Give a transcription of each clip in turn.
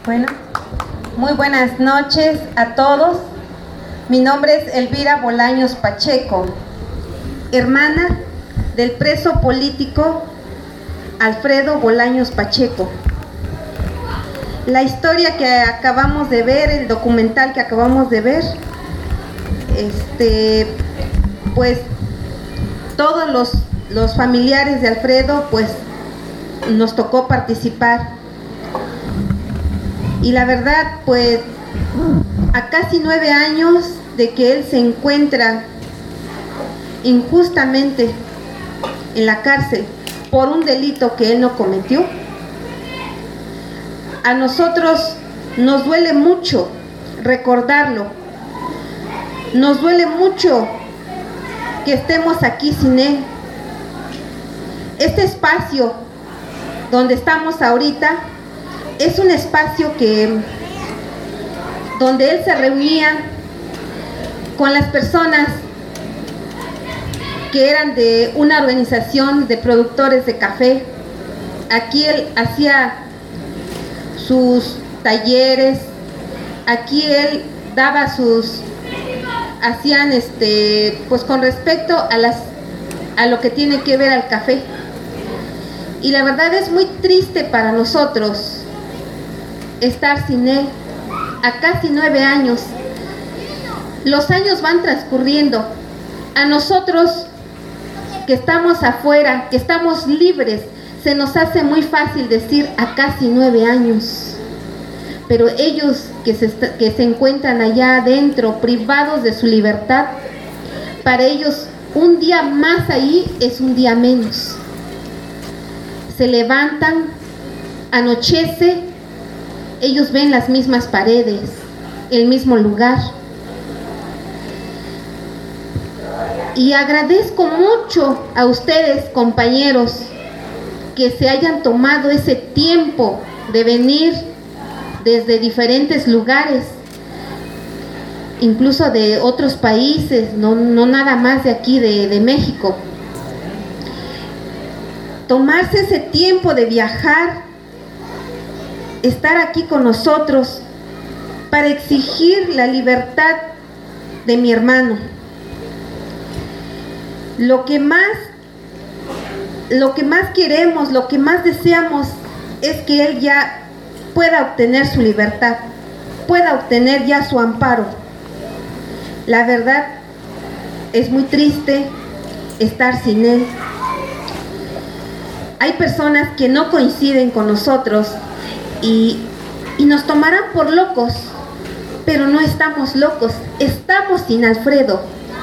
Bueno, muy buenas noches a todos. Mi nombre es Elvira Bolaños Pacheco, hermana del preso político Alfredo Bolaños Pacheco. La historia que acabamos de ver, el documental que acabamos de ver, pues todos los familiares de Alfredo, pues nos tocó participar. Y la verdad, pues a casi 9 años de que él se encuentra injustamente en la cárcel por un delito que él no cometió, a nosotros nos duele mucho recordarlo, nos duele mucho que estemos aquí sin él. Este espacio donde estamos ahorita es un espacio donde él se reunía con las personas que eran de una organización de productores de café. Aquí él hacía sus talleres, aquí él daba hacían pues con respecto a lo que tiene que ver al café. Y la verdad es muy triste para nosotros estar sin él a casi 9 años. Los años van transcurriendo. A nosotros que estamos afuera, que estamos libres, se nos hace muy fácil decir a casi 9 años. Pero ellos que se encuentran allá adentro, privados de su libertad, para ellos un día más ahí es un día menos. Se levantan, anochece, ellos ven las mismas paredes, el mismo lugar. Y agradezco mucho a ustedes, compañeros, que se hayan tomado ese tiempo de venir desde diferentes lugares, incluso de otros países, no nada más de aquí de México. Tomarse ese tiempo de viajar, estar aquí con nosotros para exigir la libertad de mi hermano. Lo que más queremos, lo que más deseamos es que él ya pueda obtener su libertad, pueda obtener ya su amparo. La verdad es muy triste estar sin él. Hay personas que no coinciden con nosotros y nos tomarán por locos, pero no estamos locos, estamos sin Alfredo,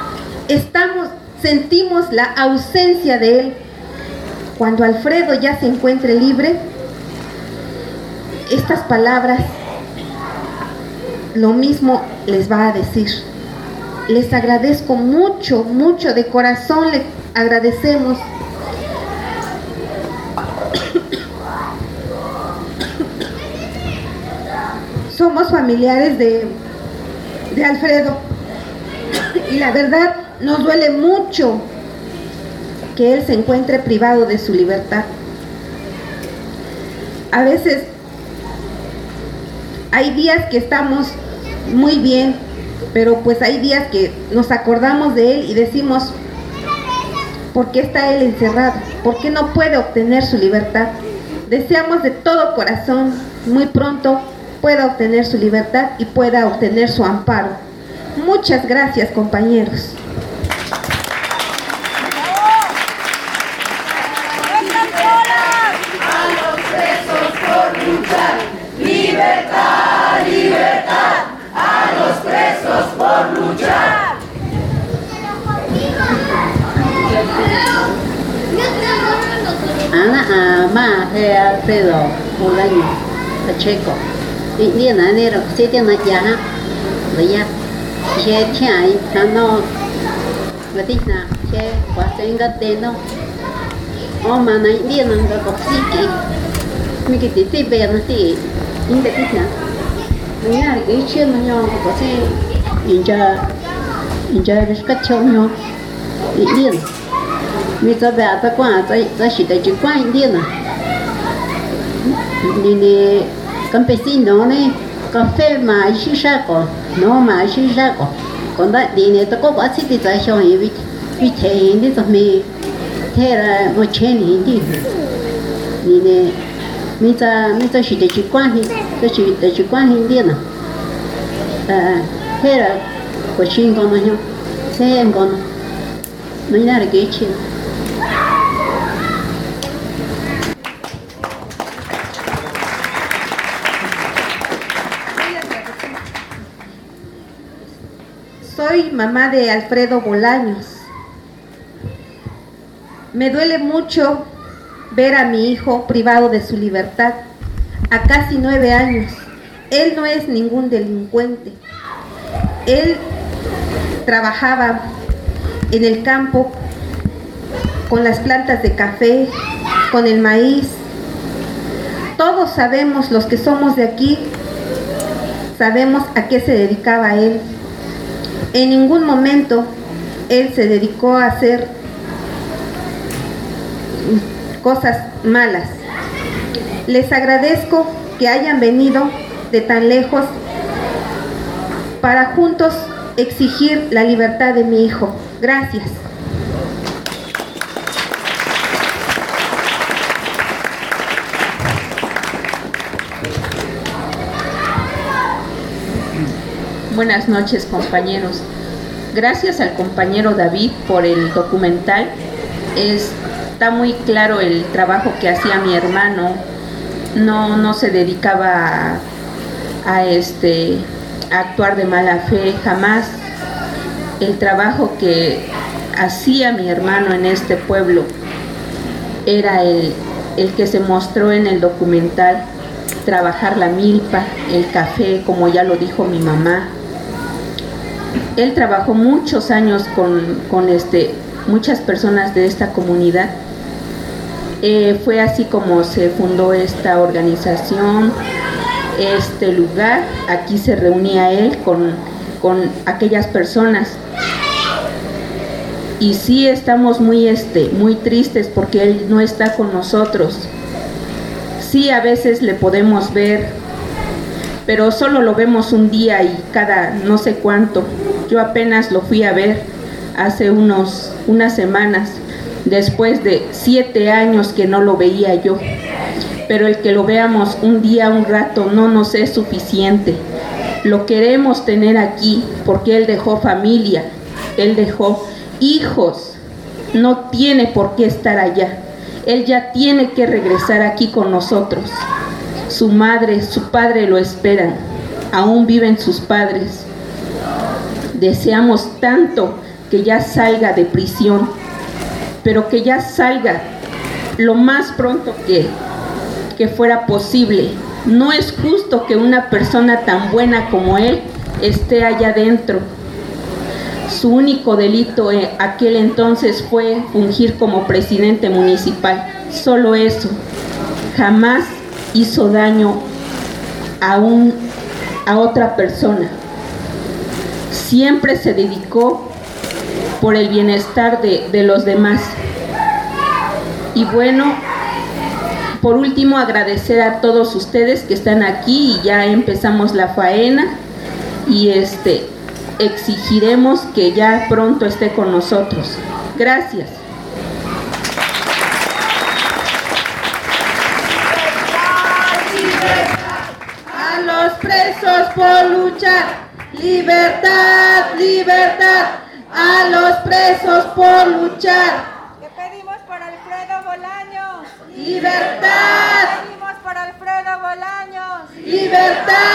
sentimos la ausencia de él. Cuando Alfredo ya se encuentre libre, estas palabras lo mismo les va a decir. Les agradezco mucho, mucho, de corazón le agradecemos. Somos familiares de Alfredo y la verdad nos duele mucho que él se encuentre privado de su libertad. A veces hay días que estamos muy bien, pero pues hay días que nos acordamos de él y decimos, ¿por qué está él encerrado? ¿Por qué no puede obtener su libertad? Deseamos de todo corazón muy pronto pueda obtener su libertad y pueda obtener su amparo. Muchas gracias, compañeros. A los presos por luchar, libertad, libertad. A los presos por luchar. Ana ama Alfredo Bolaños Pacheco. Đi này đi rồi sẽ tiếng nói giá rồi ya sẽ chạy thằng nó và tí nào sẽ qua trên cái tên nó mà này đi nó có gì kì mình cái tí về nó thì những cái tí nào mình là cái chuyện mà nhau có gì in cho cái chồng nhau đi mình cho bé ta qua ta chỉ để chỉ qua đi nè đi campesino ne café mai shi saco no mai shi saco con da đi này tôi có quá xí thì tại sao vậy vì thế đi tụi mình thế là một chuyện đi đi này mình ta chỉ để chỉ quan thì ta chỉ để chỉ quan thì đi nè thế là của chuyện con mà nhau thế em con mình là cái chuyện Soy mamá de Alfredo Bolaños. Me duele mucho ver a mi hijo privado de su libertad a casi 9 años. Él no es ningún delincuente. Él trabajaba en el campo con las plantas de café, con el maíz. Todos sabemos, los que somos de aquí, sabemos a qué se dedicaba él. En ningún momento él se dedicó a hacer cosas malas. Les agradezco que hayan venido de tan lejos para juntos exigir la libertad de mi hijo. Gracias. Buenas noches, compañeros. Gracias al compañero David por el documental. Está muy claro el trabajo que hacía mi hermano. No se dedicaba a actuar de mala fe, jamás. El trabajo que hacía mi hermano en este pueblo era el que se mostró en el documental. Trabajar la milpa, el café, como ya lo dijo mi mamá. Él trabajó muchos años con muchas personas de esta comunidad. Fue así como se fundó esta organización, este lugar. Aquí se reunía él con aquellas personas. Y sí estamos muy tristes porque él no está con nosotros. Sí, a veces le podemos ver, pero solo lo vemos un día y cada no sé cuánto. Yo apenas lo fui a ver hace unas semanas, después de 7 años que no lo veía yo. Pero el que lo veamos un día, un rato, no nos es suficiente. Lo queremos tener aquí porque él dejó familia, él dejó hijos. No tiene por qué estar allá. Él ya tiene que regresar aquí con nosotros. Su madre, su padre lo esperan. Aún viven sus padres. Deseamos tanto que ya salga de prisión, pero que ya salga lo más pronto que fuera posible. No es justo que una persona tan buena como él esté allá adentro. Su único delito aquel entonces fue fungir como presidente municipal. Solo eso. Jamás hizo daño a otra persona. Siempre se dedicó por el bienestar de los demás. Y bueno, por último, agradecer a todos ustedes que están aquí y ya empezamos la faena y exigiremos que ya pronto esté con nosotros. Gracias. A los presos por luchar. Libertad, libertad. A los presos por luchar. ¿Qué pedimos por Alfredo Bolaños? Libertad. ¿Qué pedimos por Alfredo Bolaños? Libertad.